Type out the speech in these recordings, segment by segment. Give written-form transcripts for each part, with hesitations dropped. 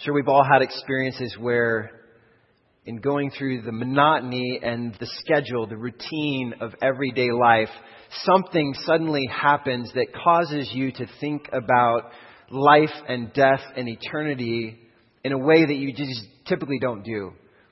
Sure, we've all had experiences where in going through the monotony and the schedule, the routine of everyday life, something suddenly happens that causes you to think about life and death and eternity in a way that you just typically don't do.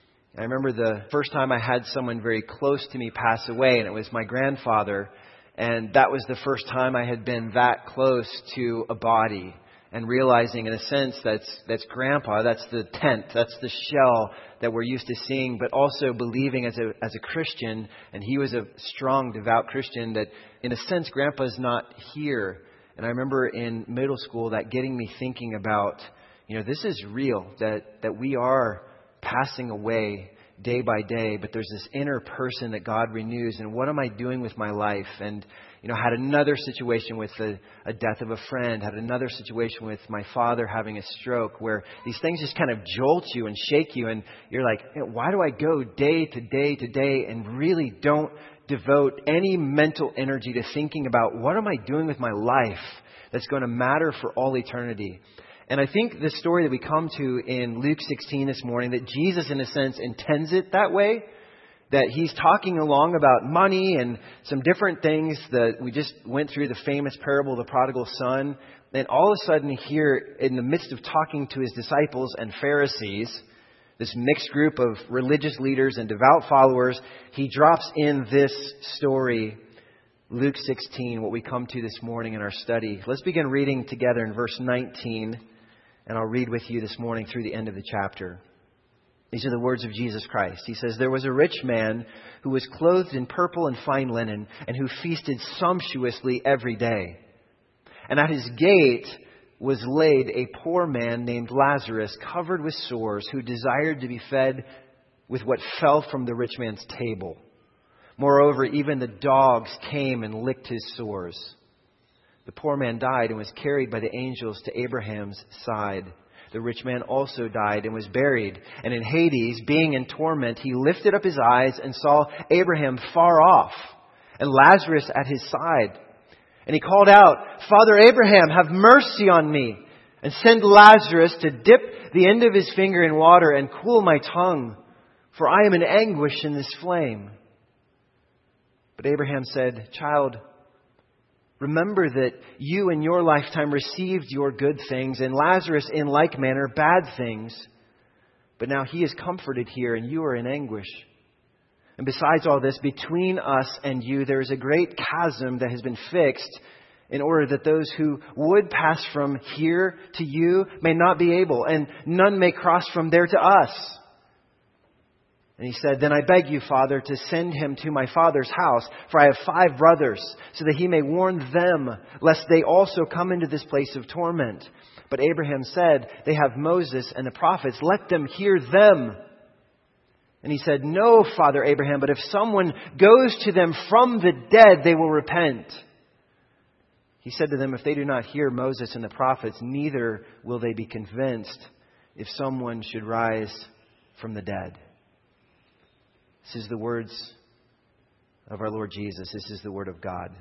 I remember the first time I had someone very close to me pass away, and it was my grandfather. And that was the first time I had been that close to a body. And realizing, in a sense, that's Grandpa, that's the tent, that's the shell that we're used to seeing, but also believing as a Christian, and he was a strong, devout Christian, that in a sense, Grandpa's not here. And I remember in middle school that getting me thinking about, this is real, that we are passing away day by day, but there's this inner person that God renews, and what am I doing with my life? And had another situation with a death of a friend, had another situation with my father having a stroke, where these things just kind of jolt you and shake you, and you're like, why do I go day to day to day and really don't devote any mental energy to thinking about what am I doing with my life that's going to matter for all eternity? And I think the story that we come to in Luke 16 this morning, that Jesus, in a sense, intends it that way. That he's talking along about money and some different things that we just went through, the famous parable of the prodigal son. And all of a sudden here, in the midst of talking to his disciples and Pharisees, this mixed group of religious leaders and devout followers, he drops in this story, Luke 16, what we come to this morning in our study. Let's begin reading together in verse 19, and I'll read with you this morning through the end of the chapter. These are the words of Jesus Christ. He says, "There was a rich man who was clothed in purple and fine linen, and who feasted sumptuously every day. And at his gate was laid a poor man named Lazarus, covered with sores, who desired to be fed with what fell from the rich man's table. Moreover, even the dogs came and licked his sores. The poor man died and was carried by the angels to Abraham's side. The rich man also died and was buried. And in Hades, being in torment, he lifted up his eyes and saw Abraham far off and Lazarus at his side. And he called out, 'Father Abraham, have mercy on me, and send Lazarus to dip the end of his finger in water and cool my tongue, for I am in anguish in this flame.' But Abraham said, 'Child, remember that you in your lifetime received your good things, and Lazarus in like manner bad things. But now he is comforted here, and you are in anguish. And besides all this, between us and you there is a great chasm that has been fixed, in order that those who would pass from here to you may not be able, and none may cross from there to us.' And he said, 'Then I beg you, Father, to send him to my father's house, for I have 5 brothers, so that he may warn them, lest they also come into this place of torment.' But Abraham said, 'They have Moses and the prophets. Let them hear them.' And he said, 'No, Father Abraham, but if someone goes to them from the dead, they will repent.' He said to them, 'If they do not hear Moses and the prophets, neither will they be convinced if someone should rise from the dead.'" This is the words of our Lord Jesus. This is the Word of God.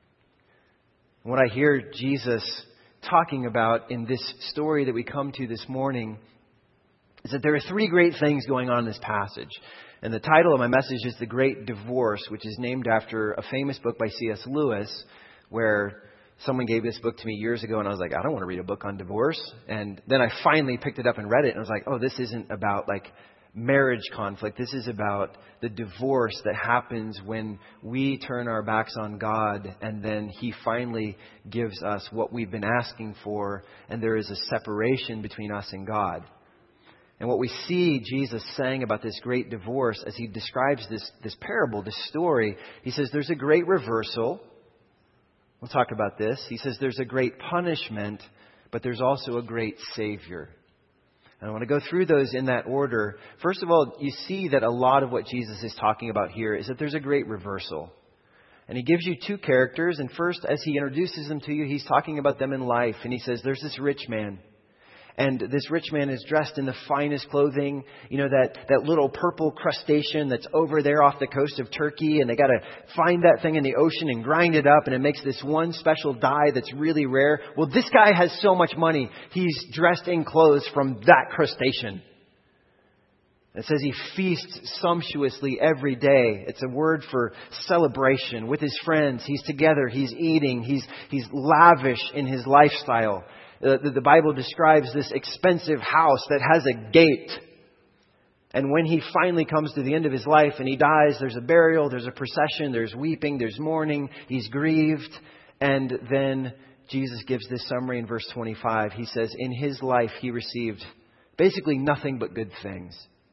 And what I hear Jesus talking about in this story that we come to this morning is that there are 3 great things going on in this passage. And the title of my message is The Great Divorce, which is named after a famous book by C.S. Lewis, where someone gave this book to me years ago, and I was like, I don't want to read a book on divorce. And then I finally picked it up and read it, and I was like, oh, this isn't about marriage conflict. This is about the divorce that happens when we turn our backs on God, and then He finally gives us what we've been asking for, and there is a separation between us and God. And what we see Jesus saying about this great divorce as He describes this parable, this story, He says there's a great reversal. We'll talk about this. He says there's a great punishment, but there's also a great Savior. And I want to go through those in that order. First of all, you see that a lot of what Jesus is talking about here is that there's a great reversal. And He gives you 2 characters. And first, as He introduces them to you, He's talking about them in life. And He says, there's this rich man. And this rich man is dressed in the finest clothing, that little purple crustacean that's over there off the coast of Turkey. And they got to find that thing in the ocean and grind it up. And it makes this one special dye that's really rare. Well, this guy has so much money. He's dressed in clothes from that crustacean. It says he feasts sumptuously every day. It's a word for celebration with his friends. He's together. He's eating. He's lavish in his lifestyle. The Bible describes this expensive house that has a gate. And when he finally comes to the end of his life and he dies, there's a burial, there's a procession, there's weeping, there's mourning. He's grieved. And then Jesus gives this summary in verse 25. He says, in his life he received basically nothing but good things.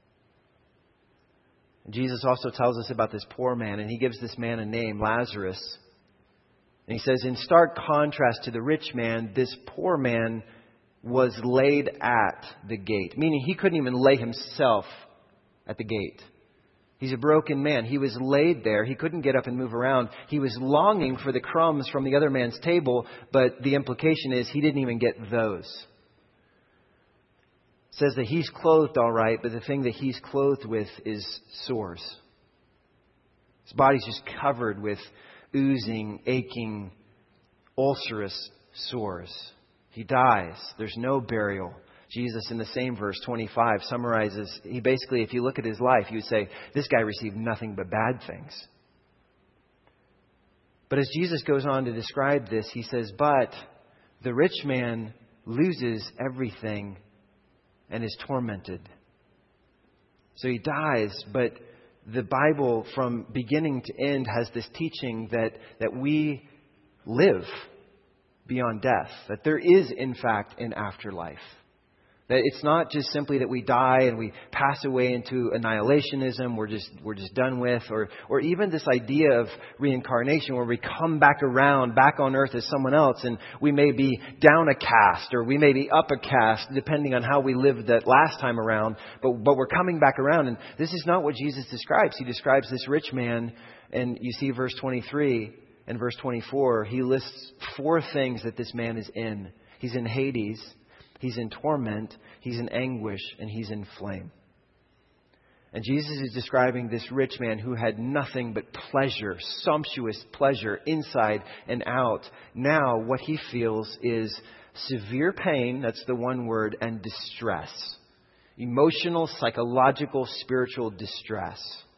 Jesus also tells us about this poor man, and he gives this man a name, Lazarus. And he says, in stark contrast to the rich man, this poor man was laid at the gate. Meaning he couldn't even lay himself at the gate. He's a broken man. He was laid there. He couldn't get up and move around. He was longing for the crumbs from the other man's table, but the implication is he didn't even get those. It says that he's clothed all right, but the thing that he's clothed with is sores. His body's just covered with oozing, aching, ulcerous sores. He dies. There's no burial. Jesus, in the same verse, 25, summarizes, he basically, if you look at his life, you would say, this guy received nothing but bad things. But as Jesus goes on to describe this, he says, but the rich man loses everything and is tormented. So he dies, but the Bible from beginning to end has this teaching that we live beyond death, that there is in fact an afterlife. That it's not just simply that we die and we pass away into annihilationism, we're just done with, or even this idea of reincarnation where we come back around, back on earth as someone else, and we may be down a caste or we may be up a caste depending on how we lived that last time around, but we're coming back around. And this is not what Jesus describes. He describes this rich man, and you see verse 23 and verse 24, he lists 4 things that this man is in. He's in Hades. He's in torment, he's in anguish, and he's in flame. And Jesus is describing this rich man who had nothing but pleasure, sumptuous pleasure, inside and out. Now what he feels is severe pain, that's the one word, and distress. Emotional, psychological, spiritual distress.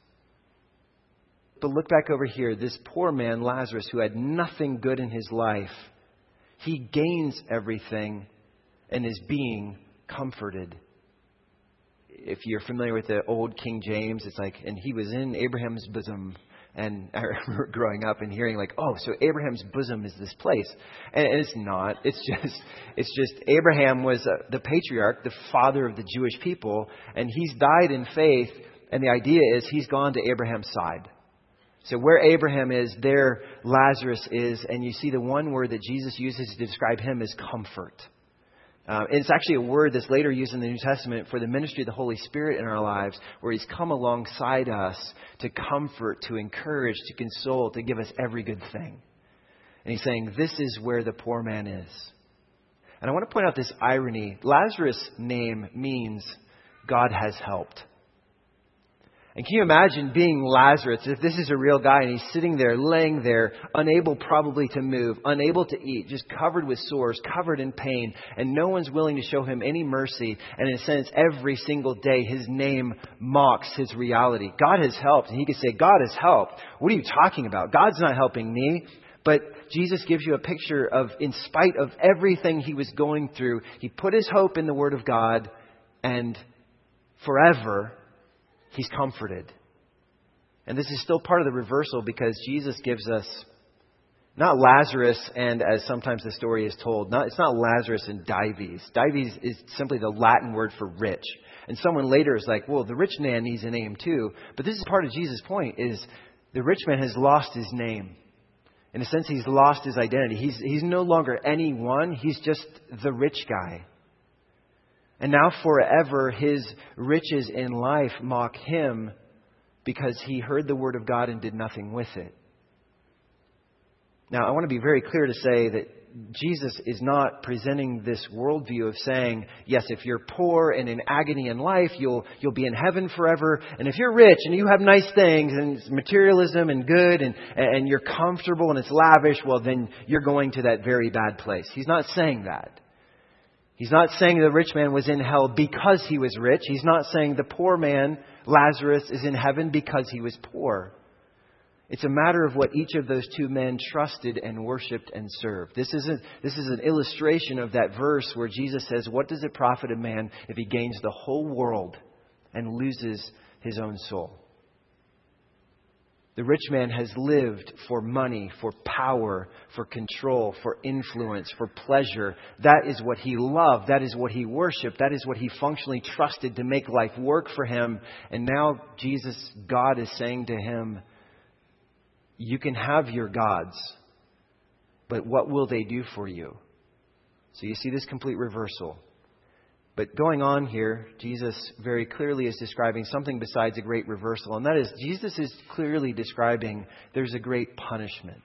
But look back over here. This poor man, Lazarus, who had nothing good in his life, he gains everything and is being comforted. If you're familiar with the old King James, it's like, and he was in Abraham's bosom. And I remember growing up and hearing like, oh, so Abraham's bosom is this place. And it's not. It's just Abraham was the patriarch, the father of the Jewish people. And he's died in faith. And the idea is he's gone to Abraham's side. So where Abraham is, there Lazarus is. And you see the one word that Jesus uses to describe him is comfort. It's actually a word that's later used in the New Testament for the ministry of the Holy Spirit in our lives, where He's come alongside us to comfort, to encourage, to console, to give us every good thing. And He's saying, this is where the poor man is. And I want to point out this irony. Lazarus' name means God has helped. And can you imagine being Lazarus, if this is a real guy and he's sitting there, laying there, unable probably to move, unable to eat, just covered with sores, covered in pain, and no one's willing to show him any mercy. And in a sense, every single day, his name mocks his reality. God has helped. And he could say, God has helped. What are you talking about? God's not helping me. But Jesus gives you a picture of, in spite of everything he was going through, he put his hope in the Word of God, and forever he's comforted. And this is still part of the reversal, because Jesus gives us not Lazarus, and as sometimes the story is told, it's not Lazarus and Dives. Dives is simply the Latin word for rich. And someone later is like, well, the rich man needs a name too. But this is part of Jesus' point, is the rich man has lost his name. In a sense, he's lost his identity. He's no longer anyone. He's just the rich guy. And now forever his riches in life mock him, because he heard the word of God and did nothing with it. Now, I want to be very clear to say that Jesus is not presenting this worldview of saying, yes, if you're poor and in agony in life, you'll be in heaven forever. And if you're rich and you have nice things and it's materialism and good and you're comfortable and it's lavish, well, then you're going to that very bad place. He's not saying that. He's not saying the rich man was in hell because he was rich. He's not saying the poor man, Lazarus, is in heaven because he was poor. It's a matter of what each of those two men trusted and worshipped and served. This is an illustration of that verse where Jesus says, what does it profit a man if he gains the whole world and loses his own soul? The rich man has lived for money, for power, for control, for influence, for pleasure. That is what he loved. That is what he worshipped. That is what he functionally trusted to make life work for him. And now Jesus, God, is saying to him, you can have your gods, but what will they do for you? So you see this complete reversal. But going on here, Jesus very clearly is describing something besides a great reversal. And that is, Jesus is clearly describing there's a great punishment.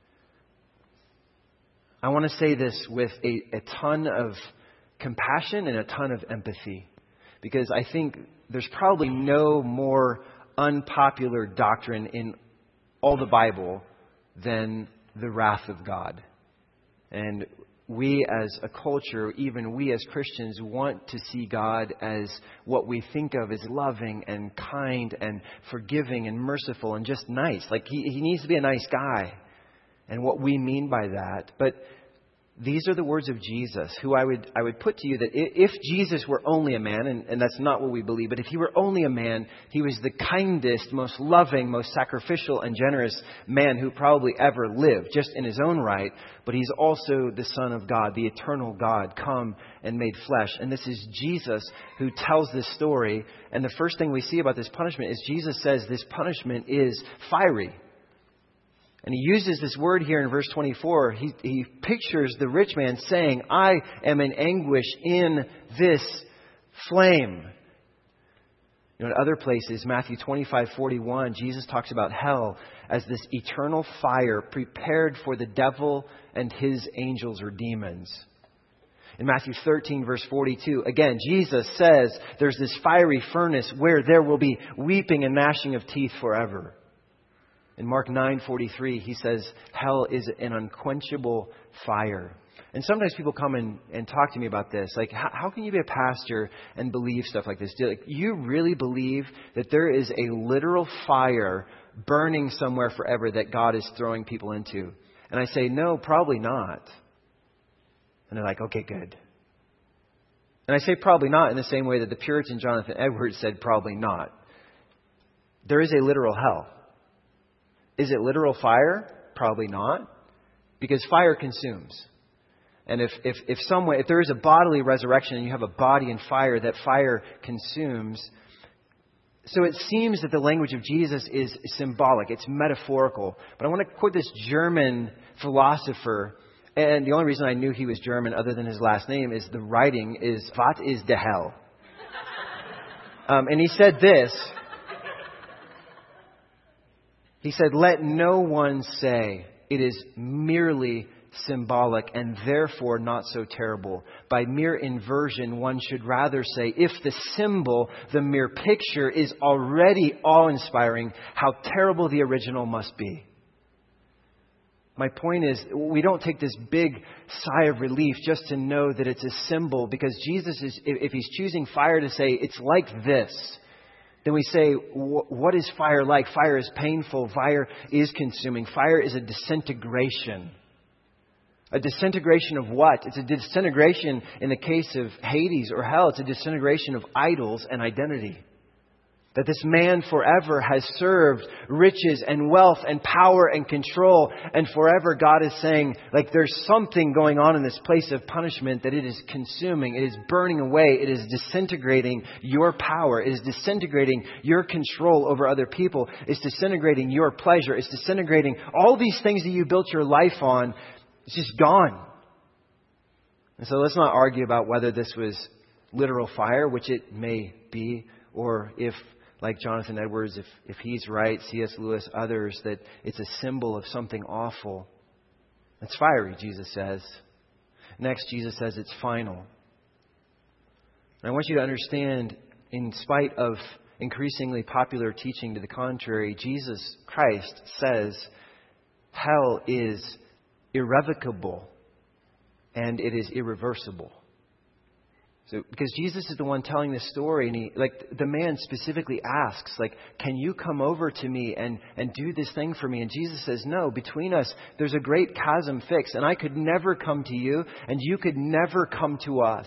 I want to say this with a ton of compassion and a ton of empathy. Because I think there's probably no more unpopular doctrine in all the Bible than the wrath of God. And we as a culture, even we as Christians, want to see God as what we think of as loving and kind and forgiving and merciful and just nice. Like he needs to be a nice guy. And what we mean by that. But these are the words of Jesus, who I would put to you that if Jesus were only a man, and that's not what we believe, but if he were only a man, he was the kindest, most loving, most sacrificial and generous man who probably ever lived, just in his own right. But he's also the Son of God, the eternal God, come and made flesh. And this is Jesus who tells this story. And the first thing we see about this punishment is Jesus says this punishment is fiery. And he uses this word here in verse 24. He pictures the rich man saying, I am in anguish in this flame. In other places, Matthew 25:41, Jesus talks about hell as this eternal fire prepared for the devil and his angels or demons. In Matthew 13, verse 42, again, Jesus says there's this fiery furnace where there will be weeping and gnashing of teeth forever. In Mark 9:43, he says, hell is an unquenchable fire. And sometimes people come and talk to me about this. Like, how can you be a pastor and believe stuff like this? Do you really believe that there is a literal fire burning somewhere forever that God is throwing people into? And I say, no, probably not. And they're like, okay, good. And I say probably not in the same way that the Puritan Jonathan Edwards said probably not. There is a literal hell. Is it literal fire? Probably not. Because fire consumes. And if there is a bodily resurrection and you have a body in fire, that fire consumes. So it seems that the language of Jesus is symbolic. It's metaphorical. But I want to quote this German philosopher. And the only reason I knew he was German, other than his last name, is the writing is, "Was ist der Hell?" And he said this. He said, let no one say it is merely symbolic and therefore not so terrible. By mere inversion, one should rather say, if the symbol, the mere picture, is already awe-inspiring, how terrible the original must be. My point is, we don't take this big sigh of relief just to know that it's a symbol, because Jesus is, if he's choosing fire to say it's like this, then we say, what is fire like? Fire is painful. Fire is consuming. Fire is a disintegration. A disintegration of what? It's a disintegration in the case of Hades or hell. It's a disintegration of idols and identity. That this man forever has served riches and wealth and power and control. And forever God is saying, like, there's something going on in this place of punishment, that it is consuming. It is burning away. It is disintegrating your power. It is disintegrating your control over other people. It's disintegrating your pleasure. It's disintegrating all these things that you built your life on. It's just gone. And so let's not argue about whether this was literal fire, which it may be, or if, like Jonathan Edwards, if he's right, C.S. Lewis, others, that it's a symbol of something awful. It's fiery, Jesus says. Next, Jesus says it's final. And I want you to understand, in spite of increasingly popular teaching to the contrary, Jesus Christ says hell is irrevocable and it is irreversible. So, because Jesus is the one telling this story, and the man specifically asks, can you come over to me and do this thing for me? And Jesus says, no, between us, there's a great chasm fixed, and I could never come to you, and you could never come to us.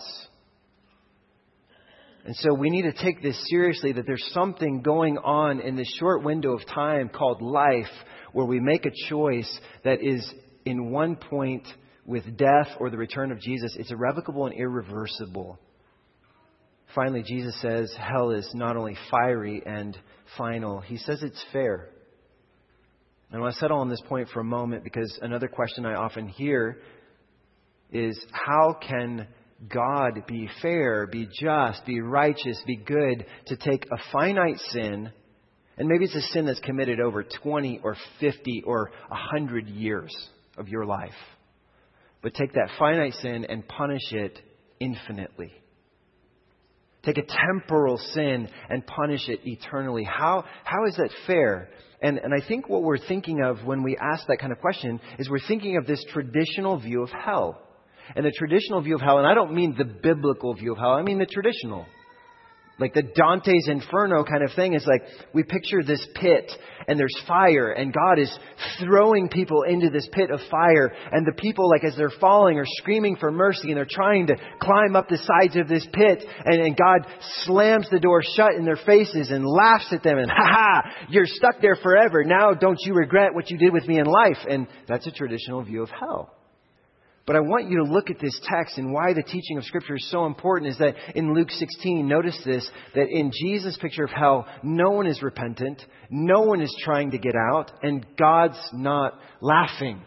And so we need to take this seriously, that there's something going on in this short window of time called life, where we make a choice that is in one point with death or the return of Jesus. It's irrevocable and irreversible. Finally, Jesus says hell is not only fiery and final, he says it's fair. And I want to settle on this point for a moment, because another question I often hear is, how can God be fair, be just, be righteous, be good, to take a finite sin, and maybe it's a sin that's committed over 20 or 50 or 100 years of your life, but take that finite sin and punish it infinitely? Take a temporal sin and punish it eternally. How is that fair? And I think what we're thinking of when we ask that kind of question is we're thinking of this traditional view of hell. And the traditional view of hell, and I don't mean the biblical view of hell, I mean the traditional. Like the Dante's Inferno kind of thing. Is like we picture this pit and there's fire and God is throwing people into this pit of fire. And the people, as they're falling, are screaming for mercy and they're trying to climb up the sides of this pit. And God slams the door shut in their faces and laughs at them. And you're stuck there forever. Now don't you regret what you did with me in life? And that's a traditional view of hell. But I want you to look at this text, and why the teaching of Scripture is so important is that in Luke 16, notice this, that in Jesus' picture of hell, no one is repentant, no one is trying to get out, and God's not laughing.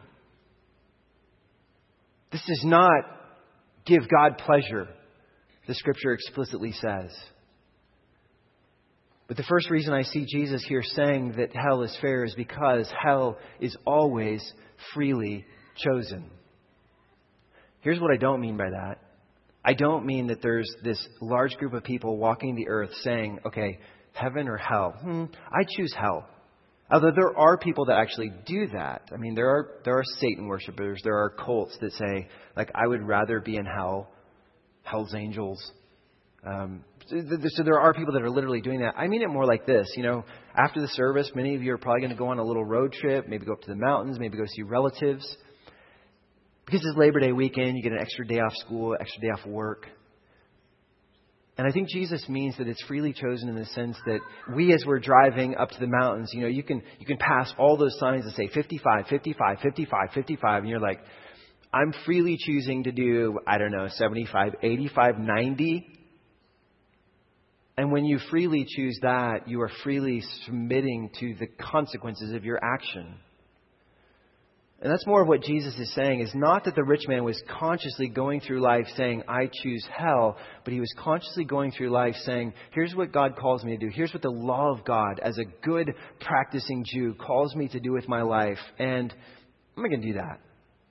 This does not give God pleasure, the Scripture explicitly says. But the first reason I see Jesus here saying that hell is fair is because hell is always freely chosen. Here's what I don't mean by that. I don't mean that there's this large group of people walking the earth saying, okay, heaven or hell? I choose hell. Although there are people that actually do that. I mean, there are Satan worshipers. There are cults that say, I would rather be in hell, Hell's Angels. So there are people that are literally doing that. I mean it more like this. After the service, many of you are probably going to go on a little road trip, maybe go up to the mountains, maybe go see relatives. Because it's Labor Day weekend, you get an extra day off school, extra day off work. And I think Jesus means that it's freely chosen in the sense that we, as we're driving up to the mountains, you can pass all those signs that say 55, 55, 55, 55. And you're like, I'm freely choosing to do, 75, 85, 90. And when you freely choose that, you are freely submitting to the consequences of your action. And that's more of what Jesus is saying, is not that the rich man was consciously going through life saying, I choose hell, but he was consciously going through life saying, here's what God calls me to do. Here's what the law of God, as a good practicing Jew, calls me to do with my life. And I'm not going to do that.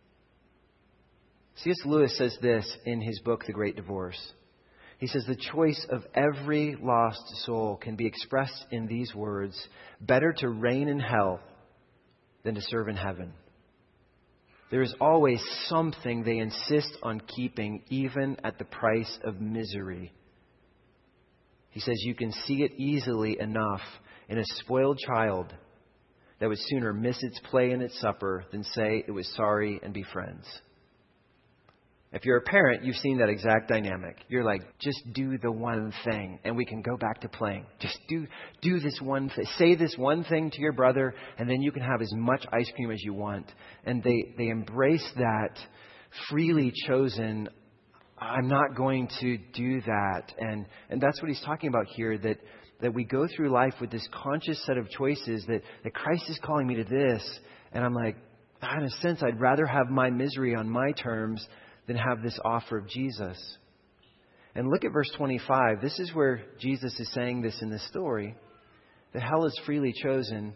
C.S. Lewis says this in his book, The Great Divorce. He says, the choice of every lost soul can be expressed in these words: better to reign in hell than to serve in heaven. There is always something they insist on keeping, even at the price of misery. He says you can see it easily enough in a spoiled child that would sooner miss its play and its supper than say it was sorry and be friends. If you're a parent, you've seen that exact dynamic. You're like, just do the one thing and we can go back to playing. Just do this one thing. Say this one thing to your brother and then you can have as much ice cream as you want. And they embrace that freely chosen, I'm not going to do that. And that's what he's talking about here, that we go through life with this conscious set of choices that Christ is calling me to this. And I'm like, in a sense, I'd rather have my misery on my terms than have this offer of Jesus. And look at verse 25. This is where Jesus is saying this in the story, that hell is freely chosen.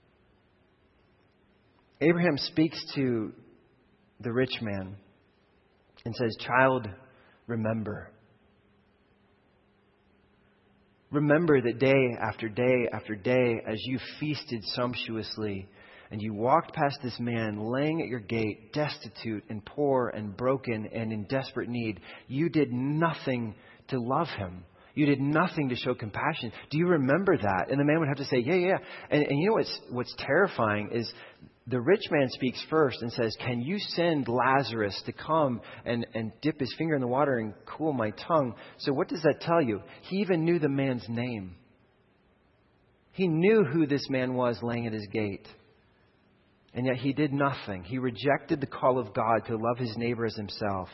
Abraham speaks to the rich man and says, "Child, remember." Remember that day after day after day, as you feasted sumptuously and you walked past this man laying at your gate, destitute and poor and broken and in desperate need, you did nothing to love him. You did nothing to show compassion. Do you remember that? And the man would have to say, yeah. And you know what's terrifying is the rich man speaks first and says, "Can you send Lazarus to come and dip his finger in the water and cool my tongue?" So what does that tell you? He even knew the man's name. He knew who this man was laying at his gate. And yet he did nothing. He rejected the call of God to love his neighbor as himself.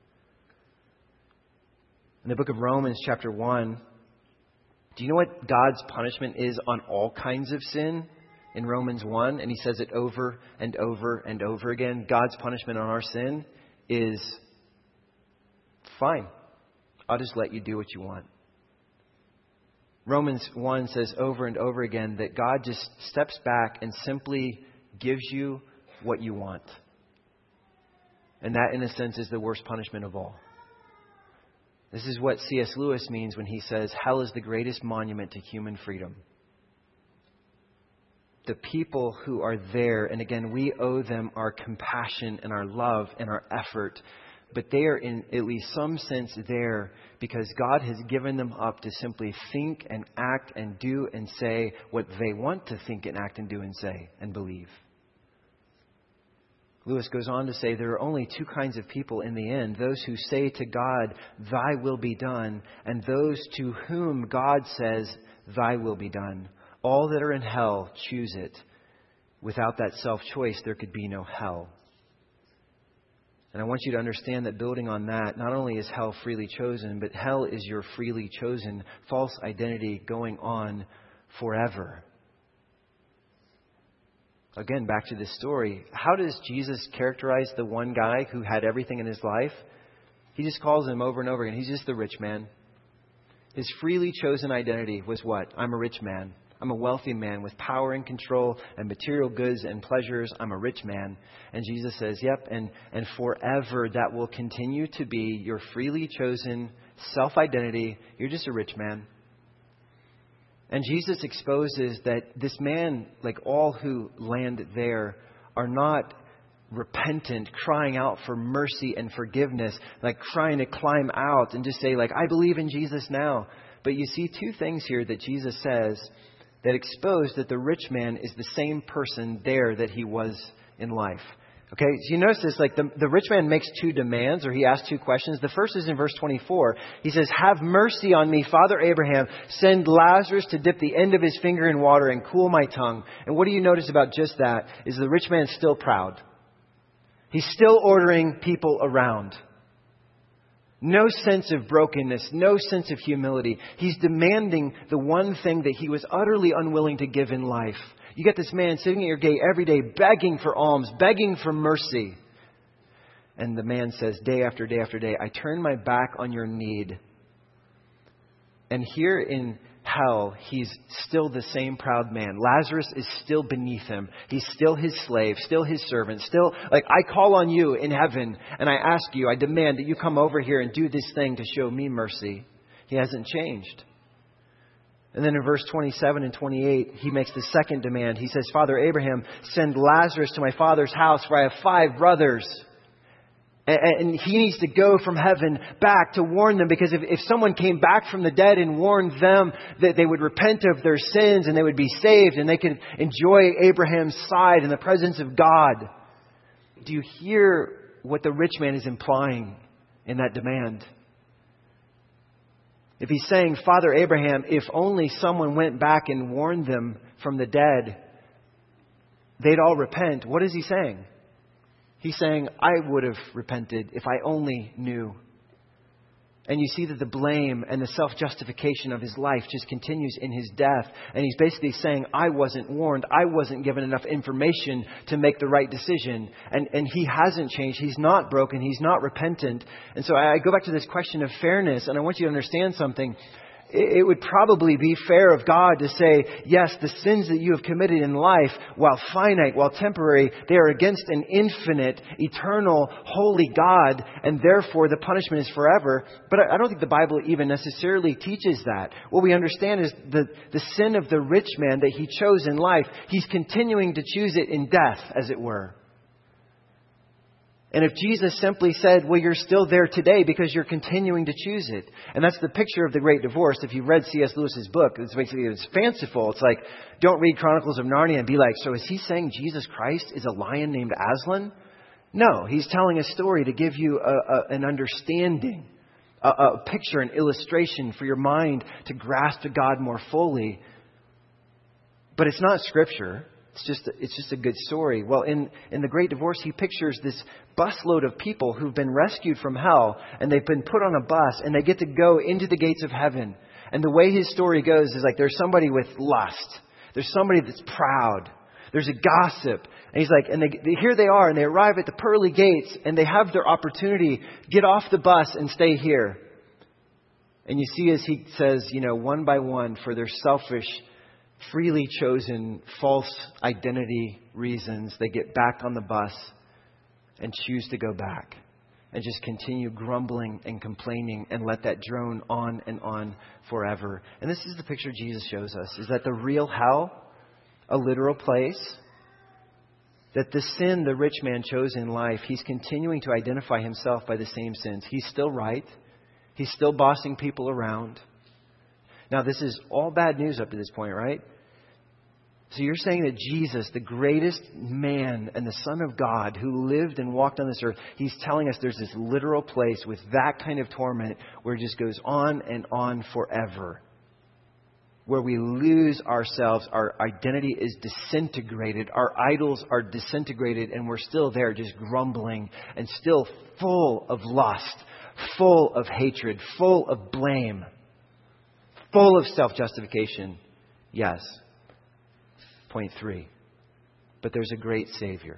In the book of Romans chapter 1, do you know what God's punishment is on all kinds of sin? In Romans 1, and he says it over and over and over again. God's punishment on our sin is, fine, I'll just let you do what you want. Romans 1 says over and over again that God just steps back and simply gives you what you want. And that, in a sense, is the worst punishment of all. This is what C.S. Lewis means when he says, hell is the greatest monument to human freedom. The people who are there, and again, we owe them our compassion and our love and our effort, but they are in at least some sense there because God has given them up to simply think and act and do and say what they want to think and act and do and say and believe. Lewis goes on to say there are only two kinds of people in the end: those who say to God, "Thy will be done," and those to whom God says, "Thy will be done." All that are in hell choose it. Without that self-choice, there could be no hell. And I want you to understand that building on that, not only is hell freely chosen, but hell is your freely chosen false identity going on forever. Again, back to this story. How does Jesus characterize the one guy who had everything in his life? He just calls him over and over again. He's just the rich man. His freely chosen identity was what? I'm a rich man. I'm a wealthy man with power and control and material goods and pleasures. I'm a rich man. And Jesus says, yep, and forever that will continue to be your freely chosen self-identity. You're just a rich man. And Jesus exposes that this man, like all who land there, are not repentant, crying out for mercy and forgiveness, like trying to climb out and just say, like, I believe in Jesus now. But you see two things here that Jesus says that expose that the rich man is the same person there that he was in life. Okay, so you notice this, like the rich man makes two demands, or he asks two questions. The first is in verse 24. He says, "Have mercy on me, Father Abraham. Send Lazarus to dip the end of his finger in water and cool my tongue." And what do you notice about just that is the rich man's still proud. He's still ordering people around. No sense of brokenness, no sense of humility. He's demanding the one thing that he was utterly unwilling to give in life. You get this man sitting at your gate every day begging for alms, begging for mercy. And the man says day after day after day, I turn my back on your need. And here in hell, he's still the same proud man. Lazarus is still beneath him. He's still his slave, still his servant, still like, I call on you in heaven and I ask you, I demand that you come over here and do this thing to show me mercy. He hasn't changed. And then in verse 27 and 28, he makes the second demand. He says, Father Abraham, send Lazarus to my father's house, for I have 5 brothers. And he needs to go from heaven back to warn them, because if someone came back from the dead and warned them that they would repent of their sins and they would be saved and they could enjoy Abraham's side in the presence of God. Do you hear what the rich man is implying in that demand? If he's saying, Father Abraham, if only someone went back and warned them from the dead, they'd all repent. What is he saying? He's saying, I would have repented if I only knew. And you see that the blame and the self-justification of his life just continues in his death. And he's basically saying, I wasn't warned. I wasn't given enough information to make the right decision. And he hasn't changed. He's not broken. He's not repentant. And so I go back to this question of fairness. And I want you to understand something. it would probably be fair of God to say, yes, the sins that you have committed in life, while finite, while temporary, they are against an infinite, eternal, holy God, and therefore the punishment is forever. But I don't think the Bible even necessarily teaches that. What we understand is the sin of the rich man that he chose in life, he's continuing to choose it in death, as it were. And if Jesus simply said, well, you're still there today because you're continuing to choose it. And that's the picture of the Great Divorce. If you've read C.S. Lewis's book, it's fanciful. It's like, don't read Chronicles of Narnia and be like, so is he saying Jesus Christ is a lion named Aslan? No, he's telling a story to give you an understanding, a picture, an illustration for your mind to grasp God more fully. But it's not Scripture. It's just a good story. Well, in the Great Divorce, he pictures this busload of people who've been rescued from hell, and they've been put on a bus, and they get to go into the gates of heaven. And the way his story goes is like there's somebody with lust. There's somebody that's proud. There's a gossip. And he's like, and here they are, and they arrive at the pearly gates, and they have their opportunity. Get off the bus and stay here. And you see as he says, one by one, for their selfish, freely chosen false identity reasons, they get back on the bus and choose to go back and just continue grumbling and complaining and let that drone on and on forever. And this is the picture Jesus shows us, is that the real hell, a literal place, that the sin the rich man chose in life, he's continuing to identify himself by the same sins. He's still right. He's still bossing people around. Now, this is all bad news up to this point, right? So you're saying that Jesus, the greatest man and the Son of God who lived and walked on this earth, he's telling us there's this literal place with that kind of torment where it just goes on and on forever. Where we lose ourselves, our identity is disintegrated, our idols are disintegrated, and we're still there just grumbling and still full of lust, full of hatred, full of blame. Full of self-justification. Yes. Point 3. But there's a great Savior.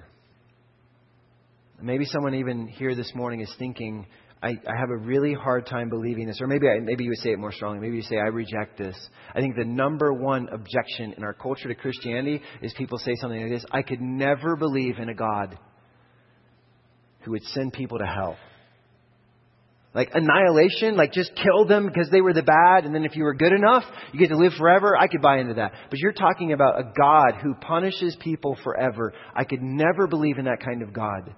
Maybe someone even here this morning is thinking, I have a really hard time believing this. Or maybe you would say it more strongly. Maybe you say, I reject this. I think the number one objection in our culture to Christianity is people say something like this. I could never believe in a God who would send people to hell. Like annihilation, like just kill them because they were the bad. And then if you were good enough, you get to live forever. I could buy into that. But you're talking about a God who punishes people forever. I could never believe in that kind of God.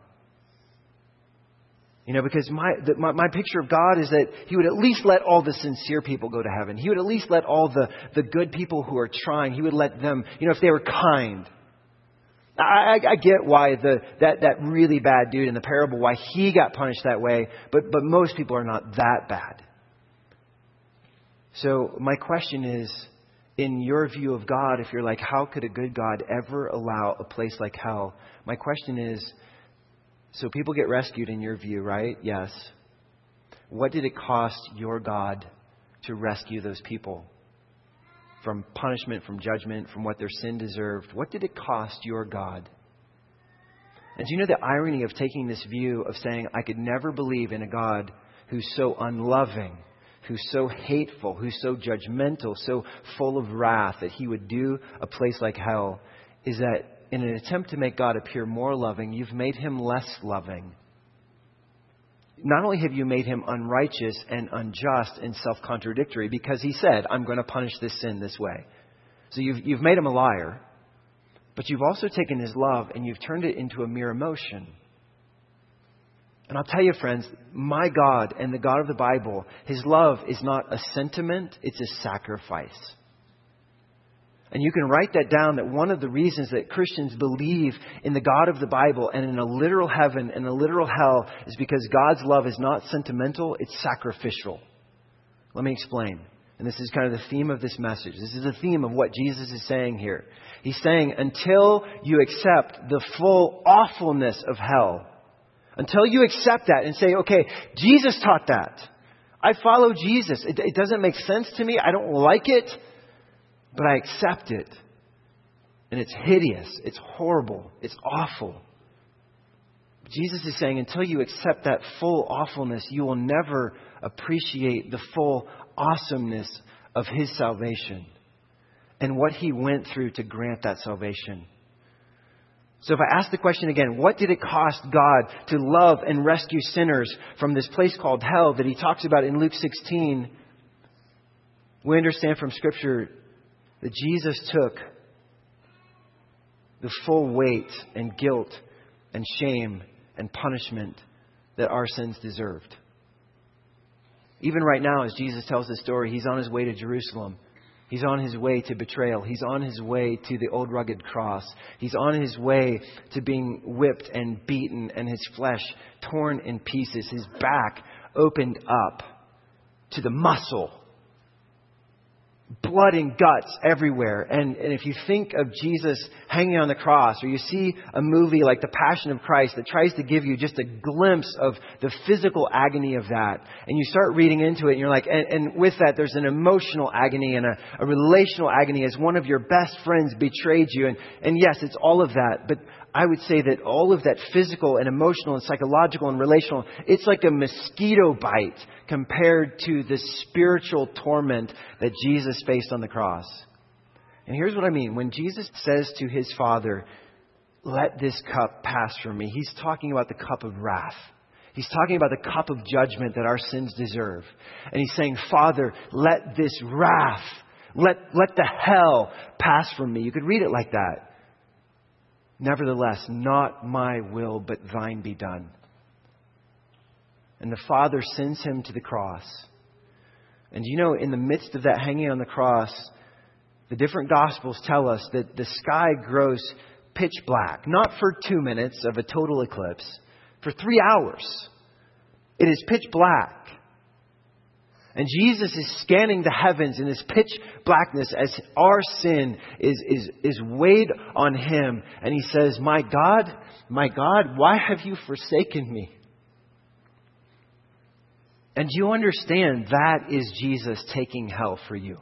Because my picture of God is that he would at least let all the sincere people go to heaven. He would at least let all the good people who are trying, he would let them, if they were kind. I get why that really bad dude in the parable, why he got punished that way, but most people are not that bad. So my question is, in your view of God, if you're like, how could a good God ever allow a place like hell? My question is, so people get rescued in your view, right? Yes. What did it cost your God to rescue those people? From punishment, from judgment, from what their sin deserved. What did it cost your God? And do you know the irony of taking this view of saying, I could never believe in a God who's so unloving, who's so hateful, who's so judgmental, so full of wrath that he would do a place like hell, is that in an attempt to make God appear more loving, you've made him less loving. Not only have you made him unrighteous and unjust and self-contradictory because he said, I'm going to punish this sin this way. So you've made him a liar, but you've also taken his love and you've turned it into a mere emotion. And I'll tell you, friends, my God and the God of the Bible, his love is not a sentiment, it's a sacrifice. And you can write that down, that one of the reasons that Christians believe in the God of the Bible and in a literal heaven and a literal hell is because God's love is not sentimental, it's sacrificial. Let me explain. And this is kind of the theme of this message. This is the theme of what Jesus is saying here. He's saying, until you accept the full awfulness of hell, until you accept that and say, okay, Jesus taught that. I follow Jesus. It doesn't make sense to me. I don't like it. But I accept it. And it's hideous. It's horrible. It's awful. Jesus is saying until you accept that full awfulness, you will never appreciate the full awesomeness of His salvation and what He went through to grant that salvation. So if I ask the question again, what did it cost God to love and rescue sinners from this place called hell that He talks about in Luke 16? We understand from Scripture that Jesus took the full weight and guilt and shame and punishment that our sins deserved. Even right now, as Jesus tells the story, He's on His way to Jerusalem. He's on His way to betrayal. He's on His way to the old rugged cross. He's on His way to being whipped and beaten and His flesh torn in pieces, His back opened up to the muscle. Blood and guts everywhere. And if you think of Jesus hanging on the cross, or you see a movie like The Passion of Christ that tries to give you just a glimpse of the physical agony of that, and you start reading into it, and you're like, and with that there's an emotional agony and a relational agony as one of your best friends betrayed you. And yes, it's all of that. But I would say that all of that physical and emotional and psychological and relational, it's like a mosquito bite compared to the spiritual torment that Jesus faced on the cross. And here's what I mean. When Jesus says to His Father, "Let this cup pass from me," He's talking about the cup of wrath. He's talking about the cup of judgment that our sins deserve. And He's saying, "Father, let this wrath, let the hell pass from me." You could read it like that. "Nevertheless, not my will, but thine be done." And the Father sends Him to the cross. And you know, in the midst of that hanging on the cross, the different Gospels tell us that the sky grows pitch black. Not for 2 minutes of a total eclipse. For 3 hours. It is pitch black. And Jesus is scanning the heavens in this pitch blackness as our sin is weighed on Him. And He says, my God, why have you forsaken me?" And you understand that is Jesus taking hell for you.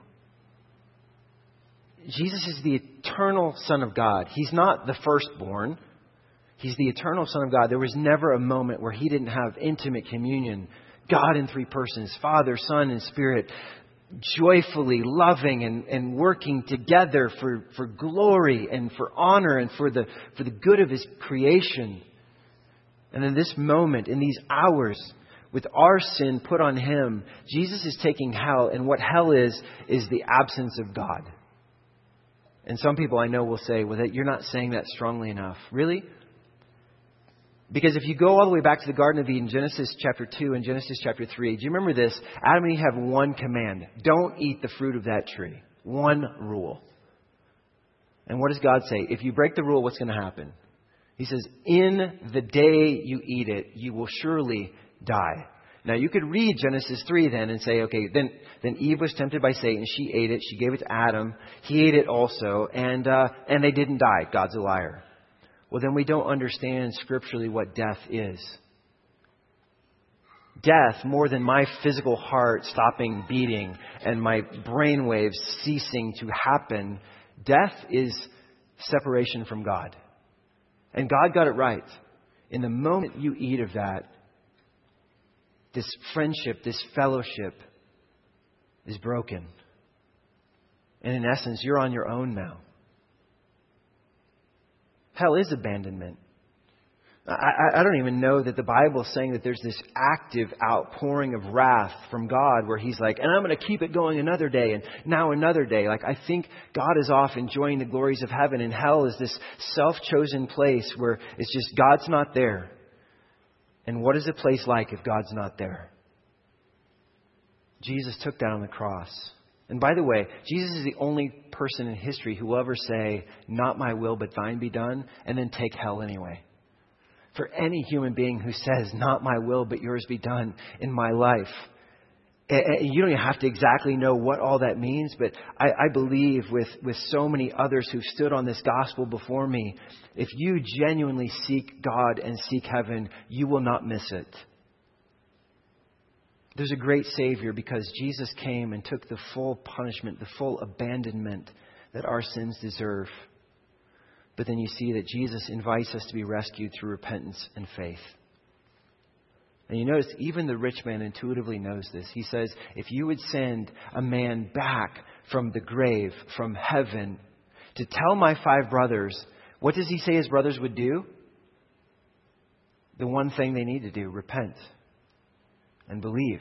Jesus is the eternal Son of God. He's not the firstborn. He's the eternal Son of God. There was never a moment where He didn't have intimate communion. God in three persons, Father, Son, and Spirit, joyfully loving and working together for glory and for honor and for the good of His creation. And in this moment, in these hours, with our sin put on Him, Jesus is taking hell. And what hell is the absence of God. And some people I know will say, "Well, you're not saying that strongly enough." Really? Because if you go all the way back to the Garden of Eden, Genesis chapter 2 and Genesis chapter 3, do you remember this? Adam and Eve have one command. Don't eat the fruit of that tree. One rule. And what does God say? If you break the rule, what's going to happen? He says, "In the day you eat it, you will surely die." Now you could read Genesis 3 then and say, okay, then Eve was tempted by Satan. She ate it. She gave it to Adam. He ate it also. And they didn't die. God's a liar. Well, then we don't understand scripturally what death is. Death, more than my physical heart stopping beating and my brain waves ceasing to happen, death is separation from God. And God got it right. In the moment you eat of that, this friendship, this fellowship is broken. And in essence, you're on your own now. Hell is abandonment. I don't even know that the Bible is saying that there's this active outpouring of wrath from God where He's like, and I'm going to keep it going another day and now another day. Like, I think God is off enjoying the glories of heaven, and hell is this self-chosen place where it's just God's not there. And what is a place like if God's not there? Jesus took that on the cross. And by the way, Jesus is the only person in history who will ever say, "Not my will, but thine be done," and then take hell anyway. For any human being who says, "Not my will, but yours be done in my life," you don't even have to exactly know what all that means, but I believe with so many others who've stood on this gospel before me, if you genuinely seek God and seek heaven, you will not miss it. There's a great Savior because Jesus came and took the full punishment, the full abandonment that our sins deserve. But then you see that Jesus invites us to be rescued through repentance and faith. And you notice even the rich man intuitively knows this. He says, if you would send a man back from the grave, from heaven, to tell my 5 brothers, what does he say his brothers would do? The one thing they need to do, repent and believe.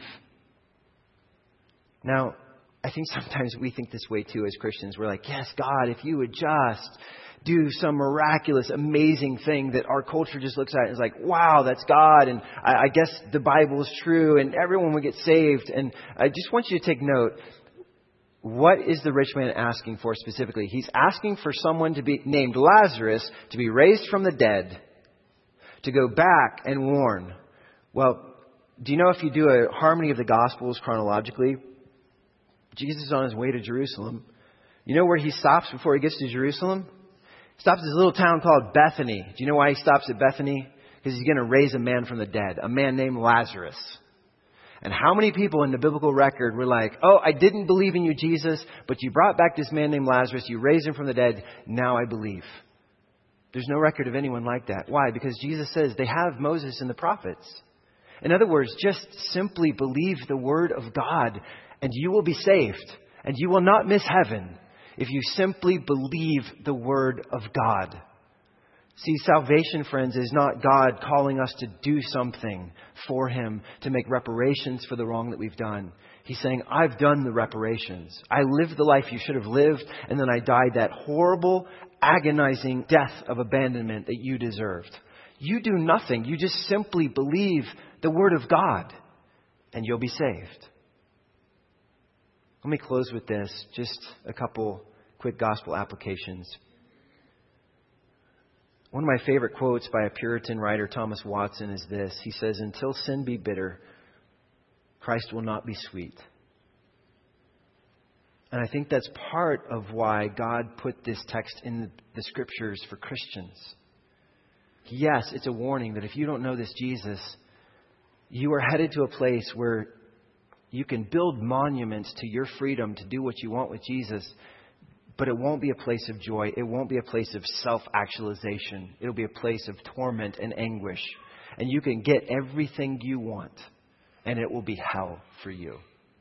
Now, I think sometimes we think this way too as Christians. We're like, yes, God, if you would just do some miraculous, amazing thing that our culture just looks at and is like, wow, that's God. And I guess the Bible is true and everyone will get saved. And I just want you to take note. What is the rich man asking for specifically? He's asking for someone to be named Lazarus to be raised from the dead, to go back and warn. Well, do you know if you do a harmony of the Gospels chronologically, Jesus is on his way to Jerusalem. You know where he stops before he gets to Jerusalem? He stops at this little town called Bethany. Do you know why he stops at Bethany? Because he's going to raise a man from the dead, a man named Lazarus. And how many people in the biblical record were like, oh, I didn't believe in you, Jesus, but you brought back this man named Lazarus. You raised him from the dead. Now I believe. There's no record of anyone like that. Why? Because Jesus says they have Moses and the prophets. In other words, just simply believe the word of God and you will be saved. And you will not miss heaven if you simply believe the word of God. See, salvation, friends, is not God calling us to do something for him to make reparations for the wrong that we've done. He's saying, I've done the reparations. I lived the life you should have lived, and then I died that horrible, agonizing death of abandonment that you deserved. You do nothing. You just simply believe the word of God, and you'll be saved. Let me close with this. Just a couple quick gospel applications. One of my favorite quotes by a Puritan writer, Thomas Watson, is this. He says, until sin be bitter, Christ will not be sweet. And I think that's part of why God put this text in the scriptures for Christians. Yes, it's a warning that if you don't know this Jesus, you are headed to a place where you can build monuments to your freedom to do what you want with Jesus. But it won't be a place of joy. It won't be a place of self-actualization. It'll be a place of torment and anguish. And you can get everything you want, and it will be hell for you.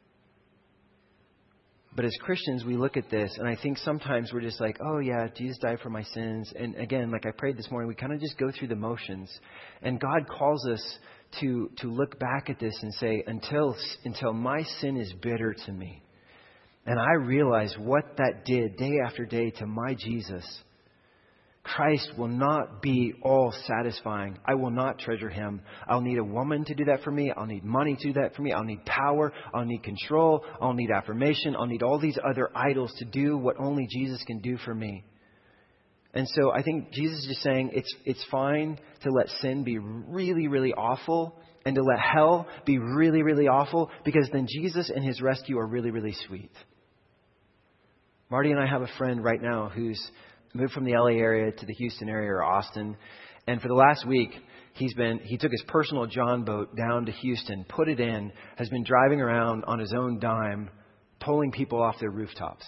But as Christians, we look at this, and I think sometimes we're just like, oh yeah, Jesus died for my sins. And again, like I prayed this morning, we kind of just go through the motions. And God calls us to look back at this and say, until my sin is bitter to me, and I realize what that did day after day to my Jesus, Christ will not be all satisfying. I will not treasure him. I'll need a woman to do that for me. I'll need money to do that for me. I'll need power. I'll need control. I'll need affirmation. I'll need all these other idols to do what only Jesus can do for me. And so I think Jesus is just saying it's fine to let sin be really, really awful and to let hell be really, really awful, because then Jesus and his rescue are really, really sweet. Marty and I have a friend right now who's moved from the LA area to the Houston area or Austin. And for the last week, he took his personal John boat down to Houston, put it in, has been driving around on his own dime, pulling people off their rooftops.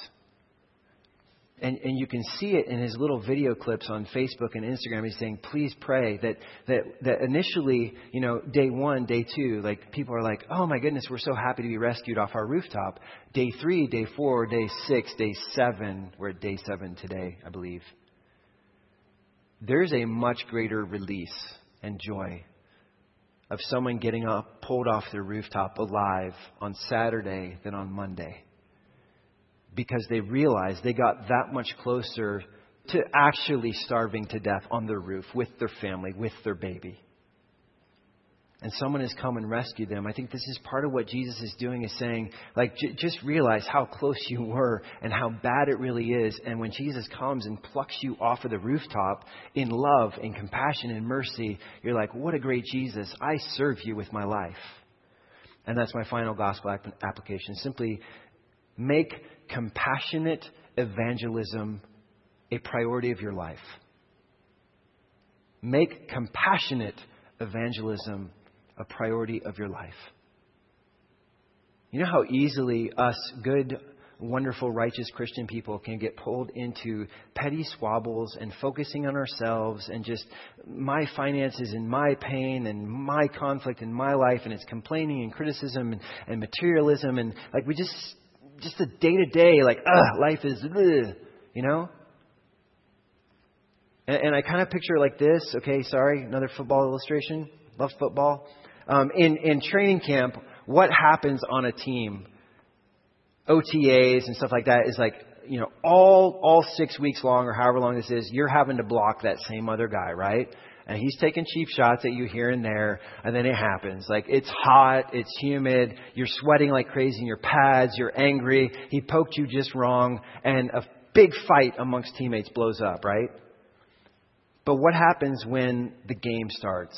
And you can see it in his little video clips on Facebook and Instagram. He's saying, please pray that initially, day 1, day 2, like people are like, oh my goodness, we're so happy to be rescued off our rooftop. Day 3, day 4, day 6, day 7. We're at day 7 today, I believe. There's a much greater release and joy of someone getting up, pulled off their rooftop alive on Saturday than on Monday. Because they realized they got that much closer to actually starving to death on their roof with their family, with their baby. And someone has come and rescued them. I think this is part of what Jesus is doing, is saying, like, just realize how close you were and how bad it really is. And when Jesus comes and plucks you off of the rooftop in love and compassion and mercy, you're like, what a great Jesus. I serve you with my life. And that's my final gospel application. Simply make compassionate evangelism a priority of your life. Make compassionate evangelism a priority of your life. You know how easily us good, wonderful, righteous Christian people can get pulled into petty squabbles and focusing on ourselves and just my finances and my pain and my conflict in my life, and it's complaining and criticism and materialism, and like we just a day-to-day, like, life is, you know? And I kind of picture it like this. Okay, sorry, another football illustration. Love football. In training camp, what happens on a team? OTAs and stuff like that is like, you know, all 6 weeks long or however long this is, you're having to block that same other guy, right? And he's taking cheap shots at you here and there, and then it happens. Like, it's hot, it's humid, you're sweating like crazy in your pads, you're angry, he poked you just wrong, and a big fight amongst teammates blows up, right? But what happens when the game starts?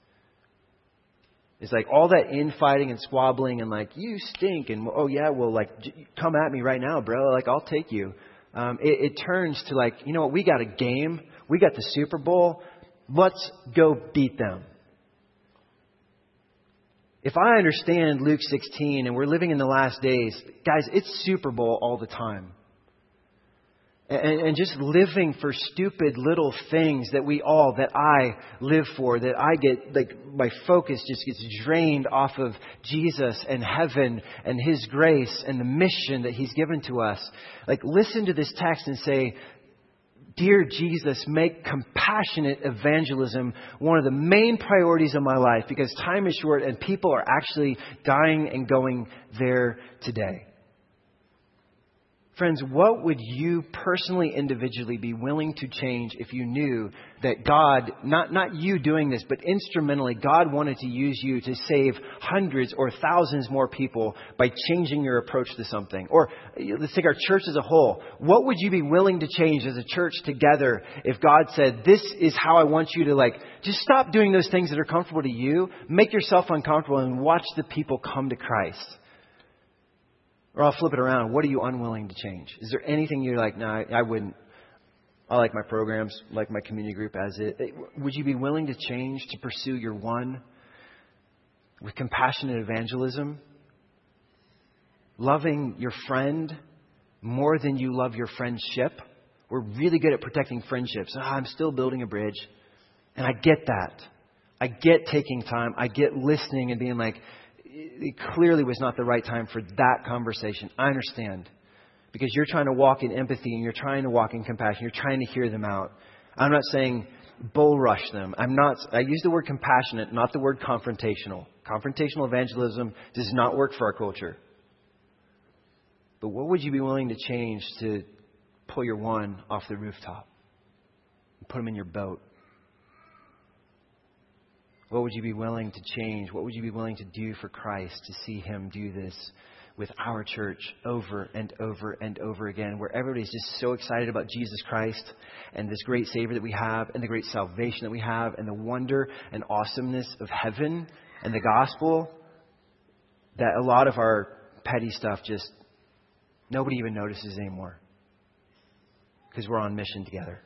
It's like all that infighting and squabbling and like, you stink, and oh yeah, well, like, come at me right now, bro. Like, I'll take you. It turns to like, you know what, we got a game, we got the Super Bowl, let's go beat them. If I understand Luke 16 and we're living in the last days, guys, it's Super Bowl all the time. And just living for stupid little things that I live for, that I get, like, my focus just gets drained off of Jesus and heaven and His grace and the mission that He's given to us. Like, listen to this text and say, dear Jesus, make compassionate evangelism one of the main priorities of my life, because time is short and people are actually dying and going there today. Friends, what would you personally, individually be willing to change if you knew that God, not you doing this, but instrumentally, God wanted to use you to save hundreds or thousands more people by changing your approach to something? Or let's take our church as a whole. What would you be willing to change as a church together if God said, this is how I want you to, like, just stop doing those things that are comfortable to you, make yourself uncomfortable, and watch the people come to Christ? Or I'll flip it around. What are you unwilling to change? Is there anything you're like, no, I wouldn't. I like my programs, like my community group as it. Would you be willing to change to pursue your one with compassionate evangelism? Loving your friend more than you love your friendship. We're really good at protecting friendships. I'm still building a bridge. And I get that. I get taking time. I get listening and being like, it clearly was not the right time for that conversation. I understand. Because you're trying to walk in empathy and you're trying to walk in compassion. You're trying to hear them out. I'm not saying bull rush them. I use the word compassionate, not the word confrontational. Confrontational evangelism does not work for our culture. But what would you be willing to change to pull your one off the rooftop and put them in your boat? What would you be willing to change? What would you be willing to do for Christ to see Him do this with our church over and over and over again, where everybody's just so excited about Jesus Christ and this great Savior that we have and the great salvation that we have and the wonder and awesomeness of heaven and the gospel, that a lot of our petty stuff just nobody even notices anymore because we're on mission together.